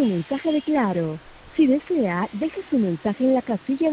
mensaje de Claro. Si desea, deje su mensaje en la casilla